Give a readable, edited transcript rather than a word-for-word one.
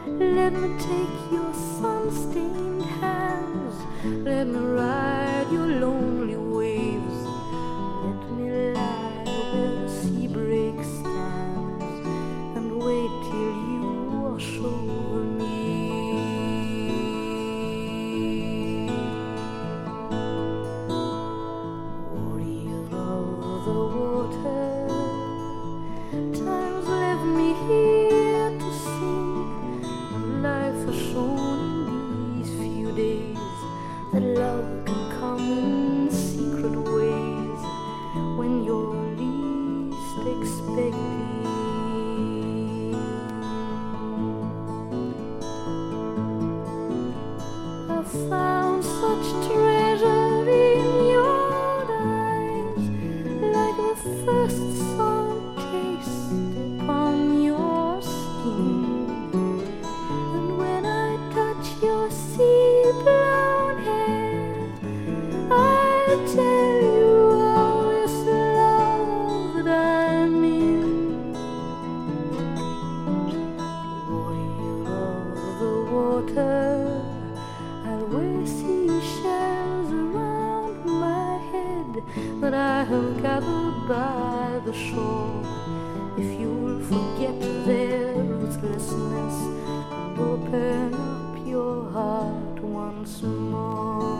Let me take your sun-stained hands. Let me ride your lonely waves. Let me lie where the sea break stands and wait till you wash over me. Warrior of the water, times left me here to sing. Life has shown in these few days that love can come in secret ways when you're least expecting. I found such treasure in your eyes, like the first sun taste upon your skin. And when I touch your sea brown hair, I tell you all this love that I'm in. Warrior of the water, I'll wear seashells around my head that I have gathered by the shore. If you'll forget their ruthlessness and open up your heart once more.